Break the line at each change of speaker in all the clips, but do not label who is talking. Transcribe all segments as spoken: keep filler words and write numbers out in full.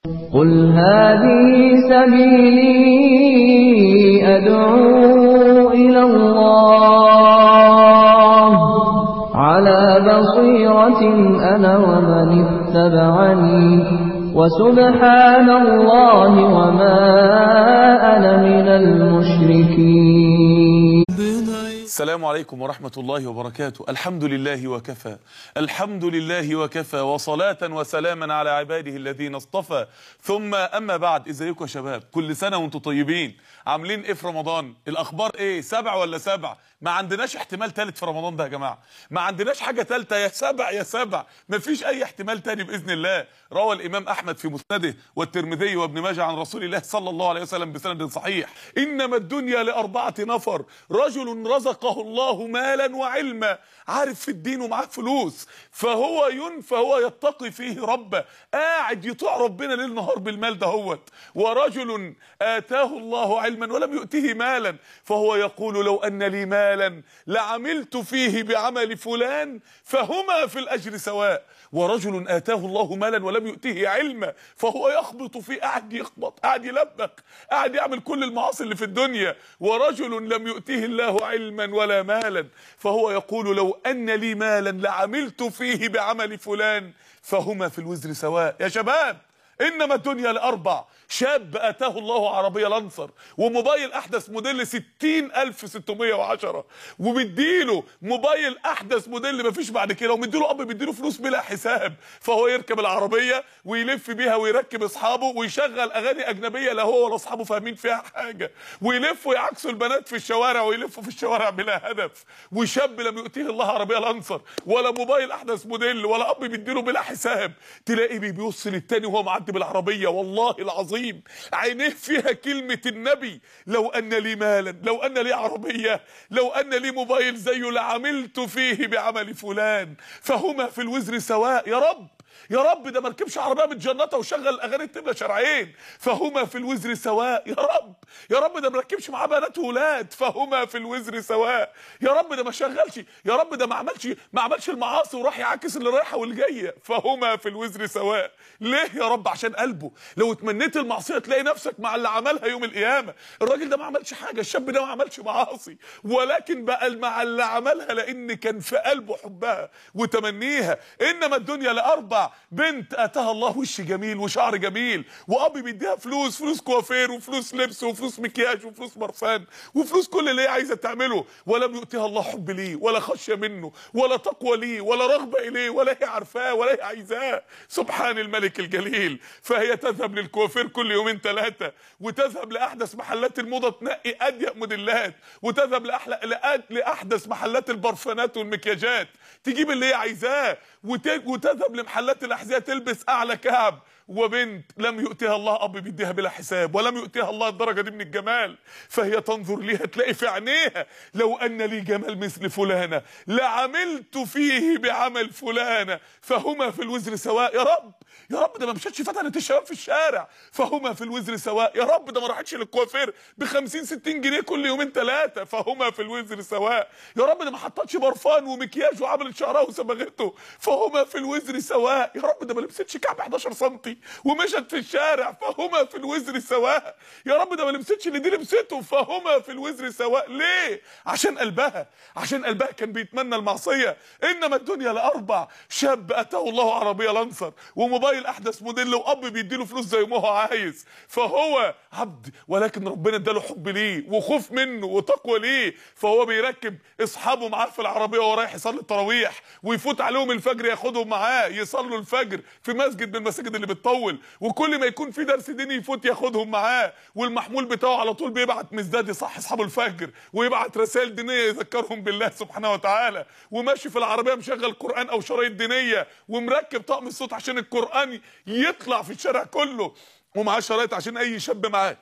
قل هذه سبيلي أدعو إلى الله على بصيرة أنا ومن اتبعني وسبحان الله وما أنا من المشركين.
السلام عليكم ورحمة الله وبركاته. الحمد لله وكفى، الحمد لله وكفى، وصلاة وسلاما على عباده الذين اصطفى، ثم أما بعد. ازيكم يا شباب؟ كل سنة وانتم طيبين. عاملين ايه في رمضان؟ الأخبار ايه؟ سبع ولا سبع؟ ما عندناش احتمال تالت في رمضان ده يا جماعة، ما عندناش حاجة تالتة، يا سبع يا سبع، ما فيش أي احتمال تاني بإذن الله. روى الإمام أحمد في مسنده والترمذي وابن ماجه عن رسول الله صلى الله عليه وسلم بسند صحيح: إنما الدنيا لأربعة نفر، رجل رزقه الله مالا وعلما، عارف في الدين ومعاه فلوس، فهو ين فهو يتقي فيه ربه، قاعد يطيع ربنا ليل نهار بالمال دهوت. ورجل آتاه الله علما ولم يؤته مالا، فهو يقول لو أن لي مالا لعملت فيه بعمل فلان فهما في الأجر سواء. ورجل آتاه الله مالا ولم يؤته علما، فهو يخبط فيه، قاعد يخبط، قاعد يلبك، قاعد يعمل كل المعاصي اللي في الدنيا. ورجل لم يؤته الله علما ولا مالا، فهو يقول لو أن لي مالا لعملت فيه بعمل فلان فهما في الوزر سواء. يا شباب، إنما الدنيا لأربع: شاب آتاه الله عربية لانسر وموبايل أحدث موديل ستين ألف ستمية وعشرة، ومديله موبايل أحدث موديل مفيش بعد كده، ومديله أب بيديله فلوس بلا حساب، فهو يركب العربية ويلف بيها ويركب أصحابه ويشغل أغاني أجنبية لا هو ولا أصحابه فاهمين فيها حاجة، ويلف ويعكسوا البنات في الشوارع ويلفوا في الشوارع بلا هدف. وشاب لم يؤتيه الله عربية لانسر ولا موبايل أحدث موديل ولا أب بيديله بلا حساب، تلاقيه بيبص للتاني وهو معدي بالعربية، والله العظيم عينيه فيها كلمة النبي: لو أن لي مالا، لو أن لي عربية، لو أن لي موبايل زيه لعملت فيه بعمل فلان فهما في الوزر سواء. يا رب يا رب، ده ما ركبش عربيه متجنطه وشغل اغاني التبله شرعين فهما في الوزر سواء. يا رب يا رب، ده ما ركبش معاه بنات وولاد فهما في الوزر سواء. يا رب، ده ما شغلش، يا رب ده ما عملش ما عملش المعاصي وراح يعاكس اللي رايحه والجايه فهما في الوزر سواء. ليه يا رب؟ عشان قلبه. لو اتمنيت المعصيه تلاقي نفسك مع اللي عملها يوم القيامه. الراجل ده ما عملش حاجه، الشاب ده ما عملش معاصي، ولكن بقى مع اللي عملها لان كان في قلبه حبها وتمنيها. انما الدنيا لاربع: بنت اتاها الله وش جميل وشعر جميل، واب بيديها فلوس، فلوس كوافير وفلوس لبس وفلوس مكياج وفلوس برفان وفلوس كل اللي هي عايزه تعمله، ولم يؤتها الله حب ليه ولا خشيه منه ولا تقوى ليه ولا رغبه اليه ولا هي عارفاه ولا هي عايزاه. سبحان الملك الجليل. فهي تذهب للكوافير كل يومين ثلاثه، وتذهب لاحدث محلات الموضه تنقي اضيق موديلات، وتذهب لاحلى لاحدث محلات البرفانات والمكياجات تجيب اللي هي عايزاه، وتذهب لمحلات الاحذيه تلبس اعلى كعب. وبنت لم يؤتها الله اب بيديها بلا حساب ولم يؤتها الله الدرجه دي من الجمال، فهي تنظر ليها تلاقي في عينيها لو ان لي جمال مثل فلانه لعملت فيه بعمل فلانه فهما في الوزر سواء. يا رب يا رب، ده ما مشتش فتنه الشباب في الشارع فهما في الوزر سواء. يا رب، ده ما راحتش للكوافير ب خمسين ستين جنيه كل يومين ثلاثه فهما في الوزر سواء. يا رب، ده ما حطتش برفان ومكياج وعملت شعرها وصبغته فهما في الوزر سواء. يا رب، ده ما لبستش كعب حداشر سم ومشت في الشارع فهما في الوزر سواء. يا رب، ده ما لبستش اللي دي لبسته فهما في الوزر سواء. ليه؟ عشان قلبها، عشان قلبها كان بيتمنى المعصيه. انما الدنيا لاربع: شاب اتاه الله عربيه لانسر وموبايل احدث موديل واب بيديله فلوس زي ما هو عايز، فهو عبد ولكن ربنا اداله حب ليه وخوف منه وتقوى ليه، فهو بيركب اصحابه معاه في العربيه وهو رايح يصلي التراويح، ويفوت عليهم الفجر ياخدهم معاه يصلوا الفجر في مسجد من المساجد اللي بتطول، وكل ما يكون في درس ديني يفوت ياخدهم معاه، والمحمول بتاعه على طول بيبعت مزداد يصحي اصحاب الفجر ويبعت رسائل دينيه يذكرهم بالله سبحانه وتعالى، وماشي في العربيه مشغل قران او شرايط دينيه ومركب طقم الصوت عشان القران يطلع في الشارع كله، ومعاه شرايط عشان اي شاب معاه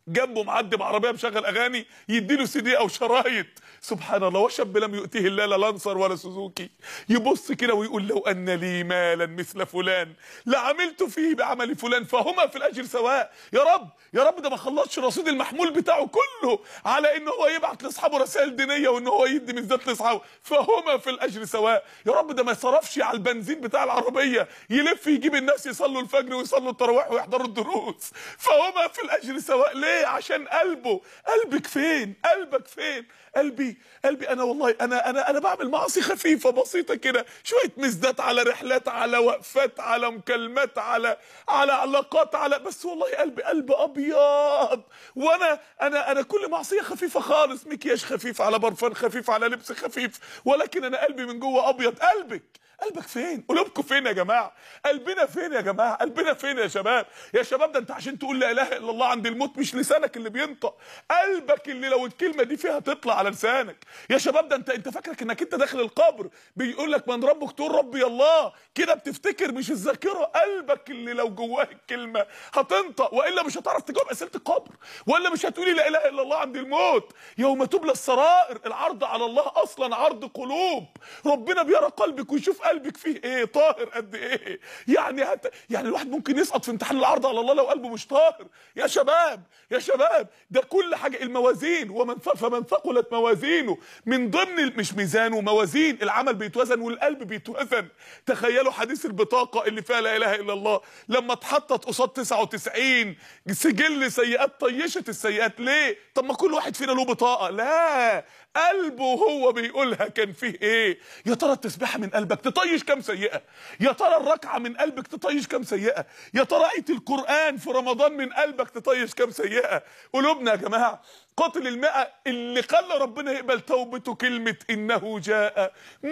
جنبه معدي بعربيه مشغل اغاني يديله سي دي او شرايط. سبحان الله. وشاب لم يؤتيه الله لا لانسر ولا سوزوكي. يبص كده ويقول لو ان لي مالا مثل فلان لعملت فيه بعمل فلان فهما في الاجر سواء. يا رب يا رب ده ما خلصش رصيد المحمول بتاعه كله على ان هو يبعت لاصحابه رسائل دينيه وان هو يدي ميزات لاصحابه فهما في الاجر سواء. يا رب ده ما صرفش على البنزين بتاع العربيه يلف يجيب الناس يصلوا الفجر ويصلوا التراويح ويحضروا الدروس فهما في الاجر سواء. ليه؟ عشان قلبه. قلبك فين؟ قلبك فين؟ قلبي قلبي انا والله انا انا انا بعمل معاصي خفيفه بسيطه كده، شويه مزدات على رحلات على وقفات على مكالمات على على علاقات على، بس والله قلبي قلب ابيض. وانا انا انا كل معصيه خفيفه خالص، مكياج خفيف على برفان خفيف على لبس خفيف، ولكن انا قلبي من جوه ابيض. قلبك قلبك فين؟ قلوبكم فين يا جماعه؟ قلبنا فين يا جماعه؟ قلبنا فين يا شباب؟ يا شباب ده انت عشان تقول لا اله الا الله عند الموت مش لسانك اللي بينطق، قلبك اللي لو الكلمه دي فيها تطلع على لسانك. يا شباب ده انت انت فاكرك انك انت داخل القبر بيقول لك من ربك تقول ربي الله كده بتفتكر، مش الذاكره. قلبك اللي لو جواه الكلمه هتنطق، والا مش هتعرف تجاوب اسئله القبر، ولا مش هتقولي لا اله الا الله عند الموت. يوم تبلى السرائر، العرض على الله اصلا عرض قلوب، ربنا بيرى قلبك ويشوف قلبك فيه ايه، طاهر قد ايه. يعني هت... يعني الواحد ممكن يسقط في امتحان العرض على الله لو قلبه مش طاهر. يا شباب يا شباب ده كل حاجه الموازين، ومن ف... فمن ثقلت موازينه، من ضمن ال... مش ميزانه موازين، العمل بيتوزن والقلب بيتوزن. تخيلوا حديث البطاقه اللي فيها لا اله الا الله لما اتحطت قصاد تسعة وتسعين سجل سيئات طيشت السيئات. ليه؟ طب ما كل واحد فينا له بطاقه. لا، قلبه هو بيقولها كان فيه ايه. يا ترى التسبيحه من قلبك تطيش كام سيئه؟ يا ترى الركعه من قلبك تطيش كام سيئه؟ يا ترى آية القرآن في رمضان من قلبك تطيش كام سيئه؟ قلوبنا يا جماعه قاتل المئة اللي خلى ربنا يقبل توبته كلمه انه جاء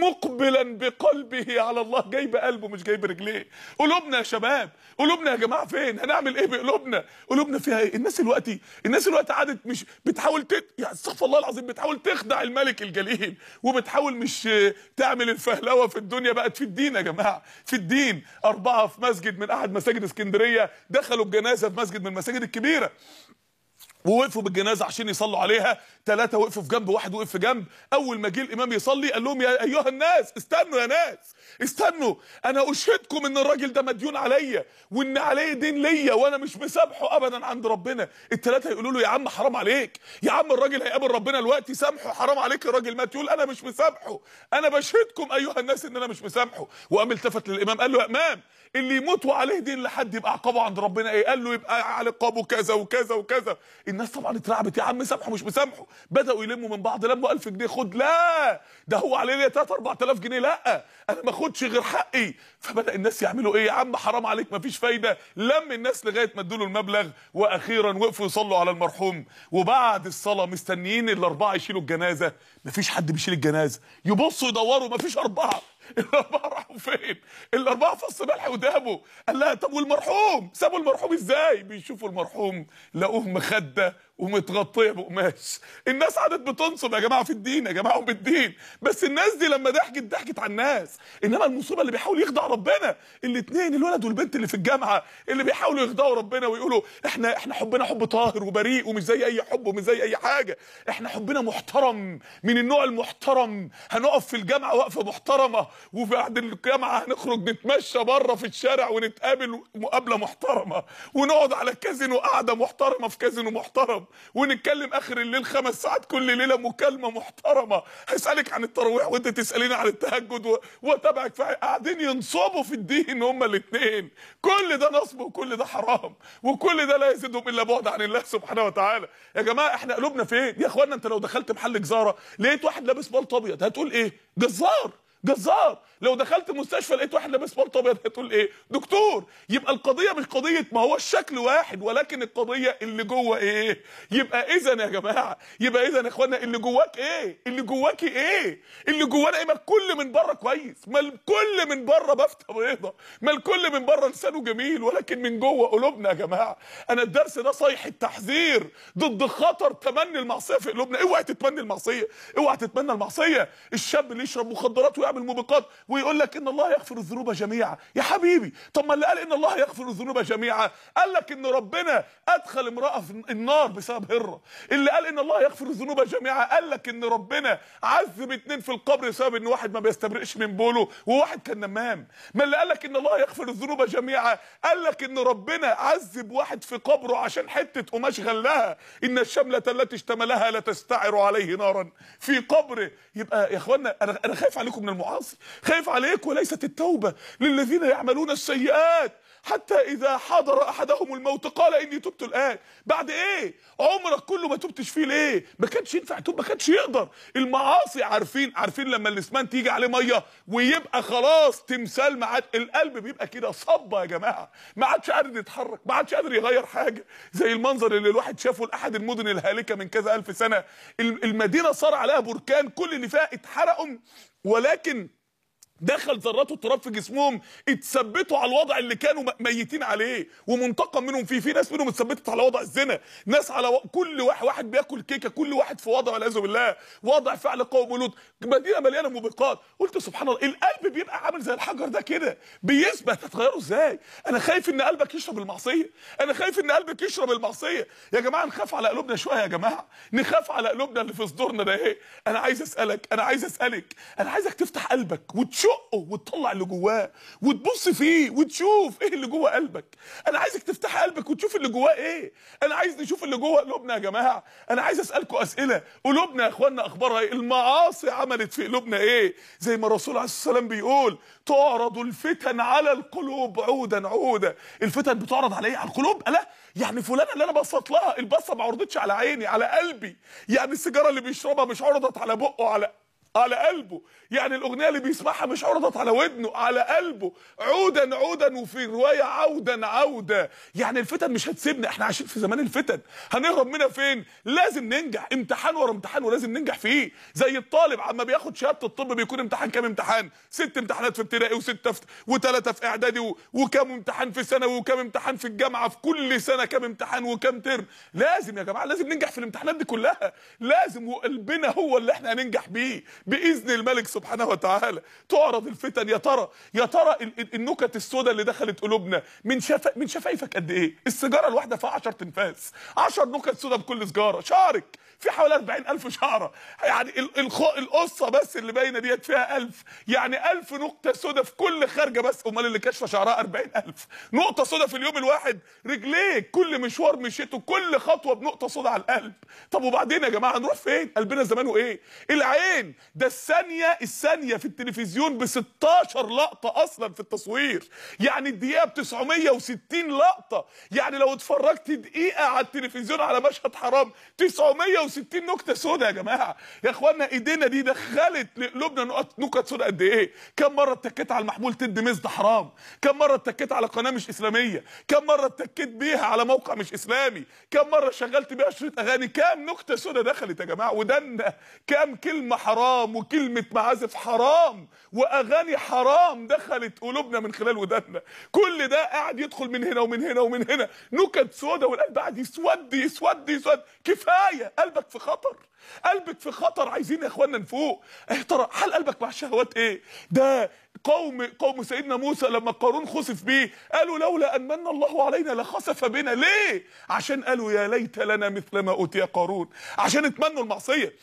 مقبلا بقلبه على الله، جايب قلبه مش جايب رجليه. قلوبنا يا شباب، قلوبنا يا جماعه فين؟ هنعمل ايه بقلوبنا؟ قلوبنا فيها ايه؟ الناس دلوقتي الناس دلوقتي قعدت مش بتحاول تت... يعني استغفر الله العظيم بتحاول تخدع الملك الجليل، وبتحاول مش تعمل الفهلوه في الدنيا، بقت في الدين يا جماعه، في الدين. اربعه في مسجد من احد مساجد اسكندريه دخلوا بجنازه في مسجد من المساجد الكبيره ووقفوا بالجنازه عشان يصلوا عليها، ثلاثه وقفوا في جنب واحد وقف في جنب. اول ما جه الامام يصلي قال لهم يا ايها الناس استنوا، يا ناس استنوا، انا اشهدكم ان الراجل ده مديون عليا وان عليه دين ليا وانا مش مسامحه ابدا عند ربنا. الثلاثه يقولوا له يا عم حرام عليك، يا عم الراجل هيقابل ربنا دلوقتي، سامحه، حرام عليك الراجل مات. يقول انا مش مسامحه، انا بشهدكم ايها الناس ان انا مش مسامحه. وقام التفت للامام قال له يا امام اللي يموت وعليه دين لحد يبقى عقابه عند ربنا ايه؟ قال له يبقى على عقابه كذا وكذا وكذا. الناس طبعا اترعبت، يا عم سامحه مش مسامحه. بداوا يلموا من بعض، لموا ألف جنيه، خد. لا ده هو عليه ليه تلاتة أربعة آلاف جنيه، لا انا ما اخدش غير حقي. فبدا الناس يعملوا ايه؟ يا عم حرام عليك مفيش فايده. لم الناس لغايه ما ادوا له المبلغ، واخيرا وقفوا يصلوا على المرحوم. وبعد الصلاه مستنيين الاربعه يشيلوا الجنازه، مفيش حد بيشيل الجنازه. يبصوا يدوروا مفيش اربعه. الاربعه راحوا فين؟ الاربعه فص ملح ودابوا. قال لها طب والمرحوم؟ سابوا المرحوم ازاي؟ بيشوفوا المرحوم لقوه مخده ومتغطيه بقماش. الناس قعدت بتنصب يا جماعه في الدين، يا جماعه بالدين، بس الناس دي لما ضحكت ضحكت على الناس. انما المصيبه اللي بيحاول يخدع ربنا، الاثنين الولد والبنت اللي في الجامعه اللي بيحاولوا يخدعوا ربنا ويقولوا احنا احنا حبنا حب طاهر وبريء ومش زي اي حب ومش زي اي حاجه، احنا حبنا محترم من النوع المحترم، هنقف في الجامعه وقفه محترمه وبعد الجامعه هنخرج نتمشى بره في الشارع ونتقابل مقابله محترمه، ونقعد على كازينو قعده محترمه في كازينو محترم، ونتكلم اخر الليل خمس ساعات كل ليله مكالمه محترمه، هسالك عن التراويح وانت تساليني عن التهجد واتابعك في. قاعدين ينصبوا في الدين هما الاثنين. كل ده نصب وكل ده حرام، وكل ده لا يزيدهم الا بعد عن الله سبحانه وتعالى. يا جماعه احنا قلوبنا فين يا اخوانا؟ انت لو دخلت محل جزاره لقيت واحد لابس بلطو ابيض هتقول ايه؟ جزار جزار. لو دخلت مستشفى لقيت واحد لابس بلطو ابيض هتقول ايه؟ دكتور. يبقى القضيه مش قضيه ما هو الشكل واحد، ولكن القضيه اللي جوه ايه. يبقى اذا يا جماعه، يبقى اذا يا اخوانا اللي جواك ايه؟ اللي جواكي ايه؟ اللي جوانا ايه؟ ما الكل من بره كويس، ما الكل من بره بفتة بيضه، ما الكل من بره لسانه جميل، ولكن من جوه قلوبنا يا جماعه. انا الدرس ده صيحه تحذير ضد خطر تمني المعصيه في قلوبنا. اوعى تتمني المعصيه، اوعى تتمنى المعصيه. الشاب اللي يشرب مخدرات ويعمل بتاع من الموبقات ويقول لك ان الله يغفر الذنوب جميعا. يا حبيبي طب ما اللي قال ان الله يغفر الذنوب جميعا قال لك ان ربنا ادخل امراه في النار بسبب هره. اللي قال ان الله يغفر الذنوب جميعا قال لك ان ربنا عذب اتنين في القبر بسبب ان واحد ما بيستبرئش من بوله وواحد كان نمام. ما اللي قال لك ان الله يغفر الذنوب جميعا قال لك ان ربنا عذب واحد في قبره عشان حته قماش غلها، ان الشمله التي اشتملها لا تستعر عليه نارا في قبره. يبقى يا اخوانا انا انا خايف عليكم من المعاصي، خايف عليكم. وليست التوبه للذين يعملون السيئات حتى اذا حضر احدهم الموت قال اني تبت الان. بعد ايه؟ عمرك كله ما تبتش فيه ليه؟ ما كانش ينفع يتوب، ما كانش يقدر. المعاصي عارفين عارفين لما الاسمان تيجي عليه ميه ويبقى خلاص تمثال، معاد القلب بيبقى كده صبه يا جماعه، ما عادش قادر يتحرك، ما عادش قادر يغير حاجه. زي المنظر اللي الواحد شافه لاحد المدن الهالكه من كذا الف سنه. المدينه صار عليها بركان، كل اللي فيها اتحرقوا، ولكن دخل ذرات التراب في جسمهم اتثبتوا على الوضع اللي كانوا ميتين عليه ومنتقم منهم فيه. في ناس منهم اتثبتت على وضع الزنا، ناس على و... كل واحد واحد بياكل كيكه، كل واحد في وضع والعياذ بالله، وضع فعل قوم لوط. مدينه مليانه موبقات. قلت سبحان الله، القلب بيبقى عامل زي الحجر ده كده بيثبت، هتغيره ازاي؟ انا خايف ان قلبك يشرب المعصيه، انا خايف ان قلبك يشرب المعصيه. يا جماعه نخاف على قلوبنا شويه، يا جماعه نخاف على قلوبنا اللي في صدورنا ده. ايه انا عايز اسالك انا عايز اسالك انا عايزك تفتح قلبك وتشقه وتطلع اللي جواه وتبص فيه وتشوف ايه اللي جوه قلبك. انا عايزك تفتح قلبك وتشوف اللي جواه ايه. انا عايز نشوف اللي جوه قلوبنا يا جماعه. انا عايز اسالكم اسئله. قلوبنا يا اخوانا اخبارها ايه؟ المعاصي عملت في قلوبنا ايه؟ زي ما الرسول عليه الصلاه والسلام بيقول تعرض الفتن على القلوب عودا عودا. الفتن بتعرض على ايه؟ على القلوب. لا يعني فلانه اللي انا بصت لها البصه ما عرضتش على عيني، على قلبي. يعني السيجاره اللي بيشربها مش عرضت على بقه، على على قلبه. يعني الاغنيه اللي بيسمعها مش عرضت على ودنه، على قلبه. عودا عودا، وفي روايه عودا عودا. يعني الفتن مش هتسيبنا، احنا عايشين في زمان الفتن، هنهرب منها فين؟ لازم ننجح، امتحان ورا امتحان ولازم ننجح فيه. زي الطالب عما بياخد شهاده الطب بيكون امتحان كام امتحان؟ ست امتحانات في ابتدائي وسته في وثلاثه في اعدادي و... وكام امتحان في ثانوي وكام امتحان في الجامعه، في كل سنه كام امتحان وكام ترم. لازم يا جماعه لازم ننجح في الامتحانات دي كلها، لازم. وقلبنا هو اللي احنا هننجح بيه باذن الملك سبحانه وتعالى. تعرض الفتن. يا ترى يا ترى النكت السوداء اللي دخلت قلوبنا من شفا من شفايفك قد ايه؟ السيجاره الواحده فيها عشرة انفاس، عشر نكت سوداء بكل سيجاره. شعرك في حوالي أربعين ألف شعره، يعني القصه بس اللي باينه ديت فيها ألف، يعني ألف نقطه سوداء في كل خارجه بس. امال اللي كاشفه شعرها أربعين ألف نقطه سوداء في اليوم الواحد. رجليك كل مشوار مشيته كل خطوه بنقطه سوداء على القلب. طب وبعدين يا جماعه هنروح فين؟ قلبنا زمانه ايه؟ العين ده الثانيه الثانيه في التلفزيون ب ستاشر لقطه اصلا في التصوير، يعني الدقيقه ب تسعمية وستين لقطه. يعني لو اتفرجت دقيقه على التلفزيون على مشهد حرام تسعمية وستين نكته سوداء. يا جماعه يا اخوانا ايدينا دي دخلت لقلوبنا نقط نكت سوداء قد ايه؟ كم مره اتكيت على المحمول تدي مزد حرام؟ كم مره اتكيت على قناه مش اسلاميه؟ كم مره اتكيت بيها على موقع مش اسلامي؟ كم مره شغلت بيها شريط اغاني؟ كم نكته سوداء دخلت يا جماعه ودنا؟ كم كلمه حرام وكلمه معازف حرام واغاني حرام دخلت قلوبنا من خلال ودنا؟ كل ده قاعد يدخل من هنا ومن هنا ومن هنا نكت سوداء، والقلب قاعد يسود يسود يسود. كفايه، قلبك في خطر، قلبك في خطر. عايزين يا اخوانا نفوق. اه ترى حال قلبك مع الشهوات ايه؟ ده قوم قوم سيدنا موسى لما قارون خسف بيه قالوا لولا ان من الله علينا لخسف بنا. ليه؟ عشان قالوا يا ليت لنا مثل ما اوتي قارون، عشان اتمنوا المعصيه،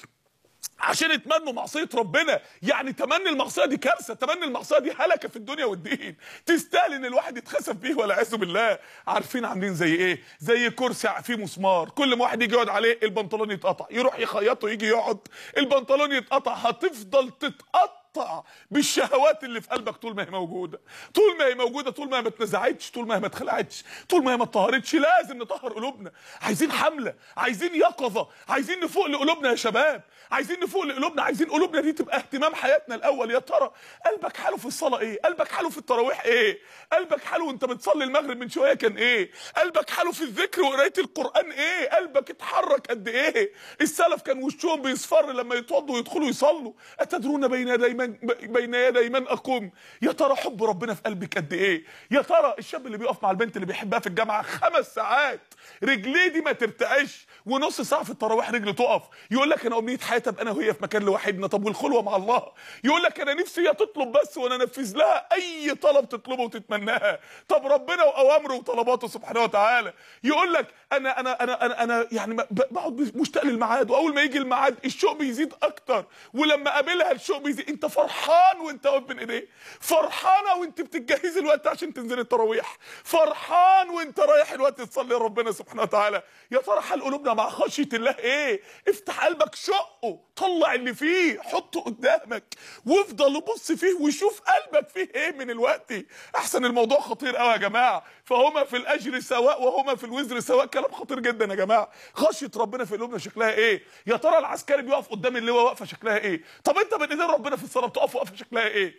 عشان اتمنوا معصيه ربنا. يعني تمني المعصيه دي كارثه، تمني المعصيه دي هلكه في الدنيا والدين، تستاهل ان الواحد يتخسف بيه والعياذ بالله. عارفين عاملين زي ايه؟ زي كرسي فيه مسمار، كل ما واحد يجي يقعد عليه البنطلون يتقطع، يروح يخيطه يجي يقعد البنطلون يتقطع. هتفضل تتقطع بالشهوات اللي في قلبك طول ما هي موجوده، طول ما هي موجوده، طول ما هي ما اتنزعتش، طول ما هي ما اتخلعتش، طول ما هي ما اتطهرتش. لازم نطهر قلوبنا. عايزين حمله، عايزين يقظه، عايزين نفوق لقلوبنا يا شباب، عايزين نفوق لقلوبنا، عايزين قلوبنا دي تبقى اهتمام حياتنا الاول. يا ترى قلبك حاله في الصلاه ايه؟ قلبك حاله في التراويح ايه؟ قلبك حاله وانت بتصلي المغرب من شويه كان ايه؟ قلبك حاله في الذكر وقرايه القران ايه؟ قلبك اتحرك قد ايه؟ السلف كان وشهم بيصفر لما يتوضوا ويدخلوا يصلوا. اتدرون بين يدي من بين يدي من اقوم. يا ترى حب ربنا في قلبك قد ايه؟ يا ترى الشاب اللي بيقف مع البنت اللي بيحبها في الجامعه خمس ساعات رجليه دي ما ترتعش، ونص ساعه في التراويح رجله تقف، يقول لك انا امنيه حياتي ابقى انا وهي في مكان لوحدنا. طب والخلوه مع الله؟ يقول لك انا نفسي هي تطلب بس وانا انفذ لها اي طلب تطلبه وتتمناها. طب ربنا واوامره وطلباته سبحانه وتعالى. يقول لك انا انا انا انا, أنا يعني بقعد مشتاق للميعاد، واول ما يجي الميعاد الشوق بيزيد اكتر، ولما اقابلها الشوق بيزيد. انت فرحان وانت واقف بين ايديه، فرحانه وانت بتجهزي الوقت عشان تنزل التراويح، فرحان وانت رايح الوقت تصلي لربنا سبحانه وتعالى. يا ترى حال قلوبنا مع خشيه الله ايه؟ افتح قلبك شقه، طلع اللي فيه، حطه قدامك وافضل بص فيه وشوف قلبك فيه ايه من الوقت. احسن الموضوع خطير قوي يا جماعه. فهما في الاجر سواء وهما في الوزر سواء. كلام خطير جدا يا جماعه. خشيه ربنا في قلوبنا شكلها ايه؟ يا ترى العسكري بيقف قدام اللواء واقفه شكلها ايه؟ طب انت بين ايدين ربنا في الصلاه بتقف واقفه شكلها ايه؟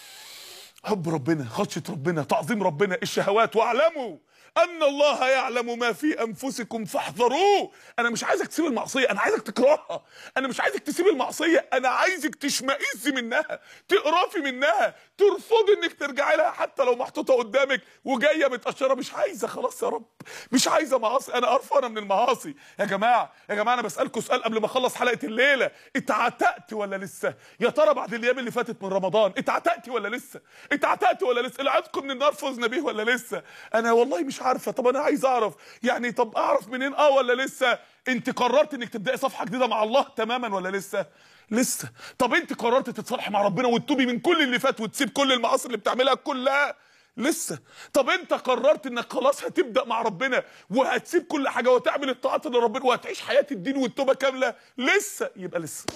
حب ربنا، خشيه ربنا، تعظيم ربنا، الشهوات. واعلموا ان الله يعلم ما في انفسكم فاحذروه. انا مش عايزك تسيب المعصيه، انا عايزك تكرهها. انا مش عايزك تسيب المعصيه، انا عايزك تشمئز منها، تقرفي منها، ترفضي انك ترجعي لها حتى لو محطوطه قدامك وجايه متقشره. مش عايزه خلاص يا رب، مش عايزه معاصي، انا قرفانه من المعاصي. يا جماعه يا جماعه انا بسالكم سؤال قبل ما اخلص حلقه الليله، اتعتقت ولا لسه؟ يا ترى بعد الايام اللي فاتت من رمضان اتعتقتي ولا لسه؟ اتعتقتي ولا لسه؟ العتق من النار فزنا بيه ولا لسه؟ انا والله مش عارفه. طب انا عايز اعرف يعني، طب اعرف منين اه ولا لسه؟ انت قررت انك تبداي صفحه جديده مع الله تماما ولا لسه؟ لسه. طب انت قررت تتصالحي مع ربنا وتتوبي من كل اللي فات وتسيب كل المعاصي اللي بتعملها كلها؟ لسه. طب انت قررت انك خلاص هتبدا مع ربنا وهتسيب كل حاجه وتعمل الطاعات اللي ربنا وهتعيش حياه الدين والتوبه كامله؟ لسه. يبقى لسه،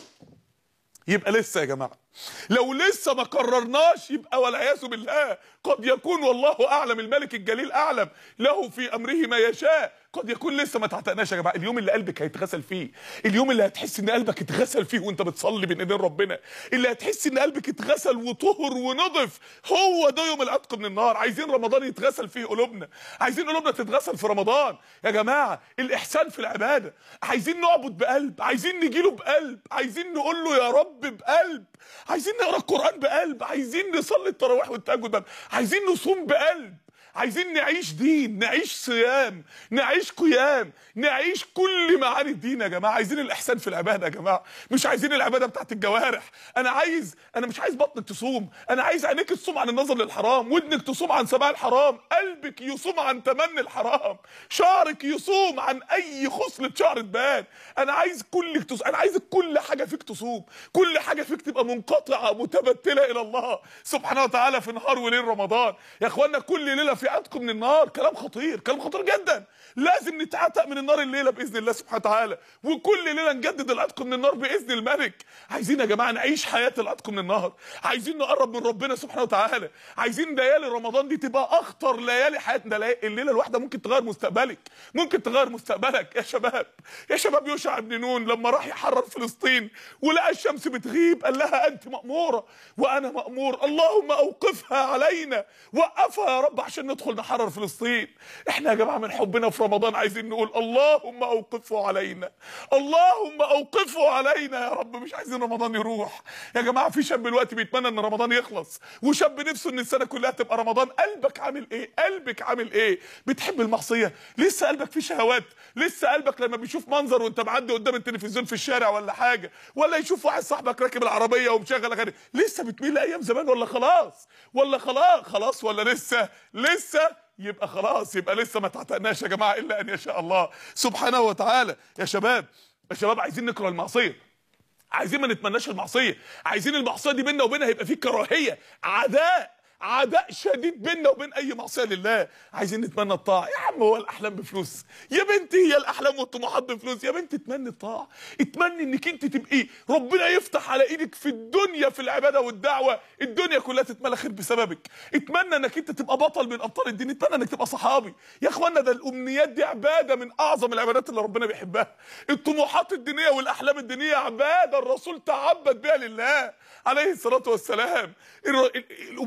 يبقى لسه يا جماعه. لو لسه ما قررناش يبقى والعياذ بالله قد يكون والله اعلم، الملك الجليل اعلم، له في امره ما يشاء. قد يكون لسه ما تعتقناش يا جماعه. اليوم اللي قلبك هيتغسل فيه، اليوم اللي هتحس ان قلبك اتغسل فيه وانت بتصلي بين ايدين ربنا، اللي هتحس ان قلبك اتغسل وطهر ونضف، هو ده يوم العتق من النار. عايزين رمضان يتغسل فيه قلوبنا، عايزين قلوبنا تتغسل في رمضان يا جماعه. الاحسان في العباده، عايزين نعبد بقلب، عايزين نجيله بقلب، عايزين نقول له يا رب بقلب، عايزين نقرا القران بقلب، عايزين نصلي التراويح والتهجد بقلب، عايزين نصوم بقلب، عايزين نعيش دين، نعيش صيام، نعيش قيام، نعيش كل معاني الدين يا جماعه. عايزين الاحسان في العباده يا جماعه، مش عايزين العباده بتاعت الجوارح. انا عايز انا مش عايز بطنك تصوم، انا عايز عينيك تصوم عن النظر للحرام، ودنك تصوم عن سماع الحرام، قلبك يصوم عن تمني الحرام، شعرك يصوم عن اي خصله شعر تبان. انا عايز كلك تصوم، انا عايز كل حاجه فيك تصوم، كل حاجه فيك تبقى منقطعه متبتله الى الله سبحانه وتعالى في نهار وليل رمضان. يا اخوانا كل ليله في عتق من النار. كلام خطير، كلام خطير جدا. لازم نتعتق من النار الليله باذن الله سبحانه وتعالى، وكل ليله نجدد العتق من النار باذن الملك. عايزين يا جماعه نعيش حياه العتق من النار، عايزين نقرب من ربنا سبحانه وتعالى، عايزين ليالي رمضان دي تبقى اخطر ليالي حياتنا. الليله الواحده ممكن تغير مستقبلك، ممكن تغير مستقبلك يا شباب. يا شباب يوشع بن نون لما راح يحرر فلسطين ولقى الشمس بتغيب قال لها انت مأموره وانا مأمور، اللهم اوقفها علينا، وقفها يا رب عشان ندخل نحرر فلسطين. احنا يا جماعه من حبنا في رمضان عايزين نقول اللهم اوقفه علينا، اللهم اوقفه علينا يا رب. مش عايزين رمضان يروح يا جماعه. في شاب دلوقتي بيتمنى ان رمضان يخلص، وشاب نفسه ان السنه كلها تبقى رمضان. قلبك عامل ايه؟ قلبك عامل ايه؟ بتحب المعصيه؟ لسه قلبك فيه شهوات؟ لسه قلبك لما بيشوف منظر وانت معدي قدام التلفزيون في الشارع ولا حاجه، ولا يشوف واحد صاحبك راكب العربيه ومشغل اغاني، لسه بتميل لايام زمان ولا خلاص؟ ولا خلاص خلاص ولا لسه؟ لسه. يبقى خلاص، يبقى لسه ما تعتقناش يا جماعه الا ان يشاء الله سبحانه وتعالى. يا شباب يا شباب عايزين نكره المعصيه، عايزين ما نتمناش المعصيه، عايزين المعصيه دي بيننا وبينها يبقى في كراهيه، عداء عداء شديد بيننا وبين اي معصيه لله. عايزين نتمنى الطاعه. يا عم هو الاحلام بفلوس يا بنتي؟ هي الاحلام والطموحات بفلوس يا بنتي؟ اتمني الطاعه، اتمني انك انت تبقي ربنا يفتح على ايدك في الدنيا في العباده والدعوه، الدنيا كلها تتملى خير بسببك. اتمنى انك انت تبقى بطل من ابطال الدين، اتمنى انك تبقى صحابي. يا اخوانا ده الامنيات دي عباده من اعظم العبادات اللي ربنا بيحبها. الطموحات الدينيه والاحلام الدينيه عباده الرسول تعبد بها لله عليه الصلاه والسلام. الامنيات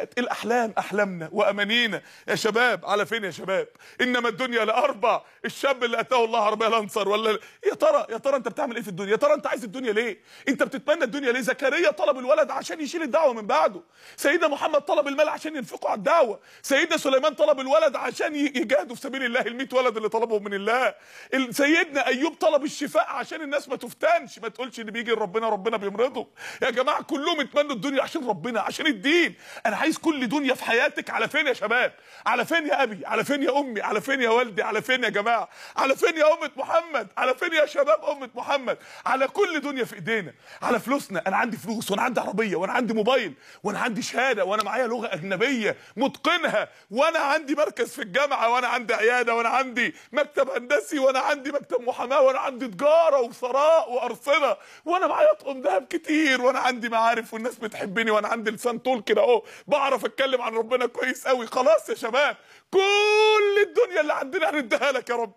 الامنيات الاحلام احلامنا وامانينا يا شباب. على فين يا شباب؟ انما الدنيا لاربع. الشاب اللي اتاه الله عربيه لانصر ولا يا ترى يا ترى انت بتعمل ايه في الدنيا؟ يا ترى انت عايز الدنيا ليه؟ انت بتتمنى الدنيا ليه؟ زكريا طلب الولد عشان يشيل الدعوه من بعده. سيدنا محمد طلب المال عشان ينفقوا على الدعوه. سيدنا سليمان طلب الولد عشان يجاهدوا في سبيل الله، المئة ولد اللي طلبهم من الله. سيدنا ايوب طلب الشفاء عشان الناس ما تفتنش، ما تقولش اللي بيجي لربنا ربنا بيمرضه. يا جماعه كلهم اتمنوا الدنيا عشان ربنا، عشان الدين. انا عايز كل دنيا في حياتك. على فين يا شباب؟ على فين يا ابي؟ على فين يا امي؟ على فين يا والدي؟ على فين يا جماعه؟ على فين يا امه محمد؟ على فين يا شباب امه محمد؟ على كل دنيا في ايدينا، على فلوسنا. انا عندي فلوس وانا عندي عربيه وانا عندي موبايل وانا عندي شهاده وانا معايا لغه اجنبيه متقنها وانا عندي مركز في الجامعه وانا عندي عياده وانا عندي مكتب هندسي وانا عندي مكتب محاماه وانا عندي تجاره وثراء وارصنه وانا معايا طقم ذهب كتير وانا عندي معارف والناس بتحبني وانا عندي لسان طول كده اهو بعرف اتكلم عن ربنا كويس قوي. خلاص يا شباب كل الدنيا اللي عندنا هنديها لك يا رب.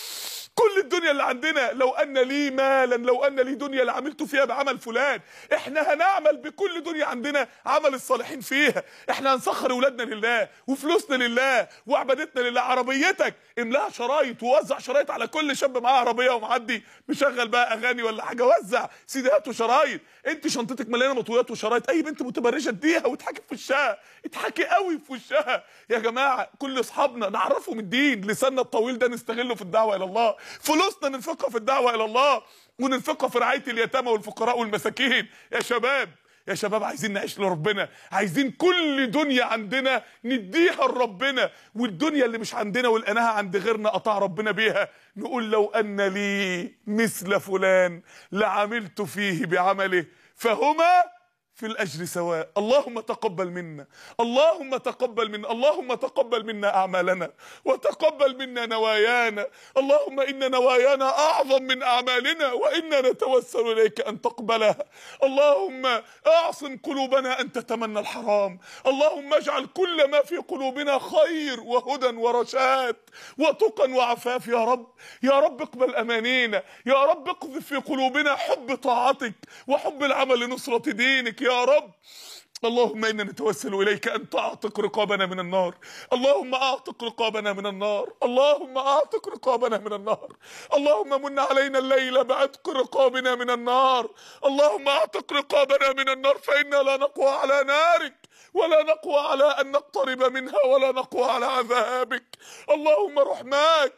كل الدنيا اللي عندنا. لو ان لي مالا، لو ان لي دنيا لعملت فيها بعمل فلان. احنا هنعمل بكل دنيا عندنا عمل الصالحين فيها. احنا هنسخر اولادنا لله وفلوسنا لله وعبادتنا لله. عربيتك املاها شرايط ووزع شرايط على كل شاب معاه عربيه ومعدي مشغل بقى اغاني ولا حاجه، وزع سيديات وشرايط. انت شنطتك مليانه مطويات وشرايط، اي بنت متبرجه اديها وتحكي في وشها، اتحكي قوي في وشها. يا جماعه كل اصحابنا نعرفهم الدين، لساننا الطويل ده نستغله في الدعوه الى الله، فلوسنا ننفقها في الدعوه الى الله وننفقها في رعايه اليتامى والفقراء والمساكين. يا شباب يا شباب عايزين نعيش لربنا، عايزين كل دنيا عندنا نديها لربنا، والدنيا اللي مش عندنا ولقيناها عند غيرنا قطع ربنا بيها نقول لو ان لي مثل فلان لعملت فيه بعمله فهما في الأجر سواء. اللهم تقبل منا، اللهم تقبل منا، اللهم تقبل منا أعمالنا وتقبل منا نوايانا. اللهم إن نوايانا أعظم من أعمالنا وإنا نتوسل إليك أن تقبلها. اللهم أعصم قلوبنا أن تتمنى الحرام. اللهم اجعل كل ما في قلوبنا خير وهدى ورشاد وتقى وعفاف يا رب. يا رب اقبل أمانينا، يا رب اقذف في قلوبنا حب طاعتك وحب العمل لنصرة دينك يا رب. اللهم إنا نتوسل إليك أن تعتق رقابنا من النار. اللهم أعتق رقابنا من النار، اللهم أعتق رقابنا من النار. اللهم من علينا الليلة بعتق رقابنا من النار. اللهم أعتق رقابنا من النار فإنا لا نقوى على نارك ولا نقوى على أن نقترب منها ولا نقوى على عذابك. اللهم رحماك.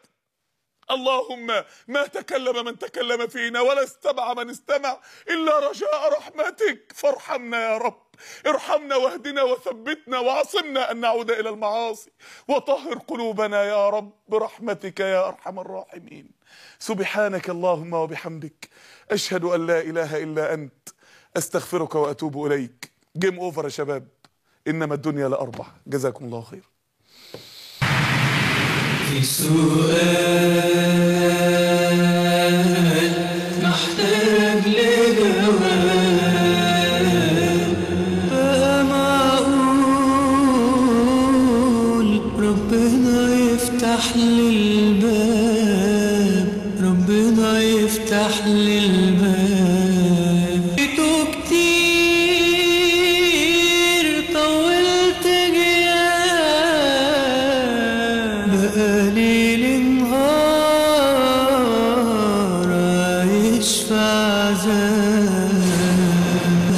اللهم ما تكلم من تكلم فينا ولا استمع من استمع إلا رجاء رحمتك، فارحمنا يا رب. ارحمنا واهدنا وثبتنا وعصمنا أن نعود إلى المعاصي، وطهر قلوبنا يا رب برحمتك يا أرحم الراحمين. سبحانك اللهم وبحمدك، أشهد أن لا إله إلا أنت، أستغفرك وأتوب إليك. جيم أوفر يا شباب، إنما الدنيا لأربع. جزاكم الله خير. في سؤال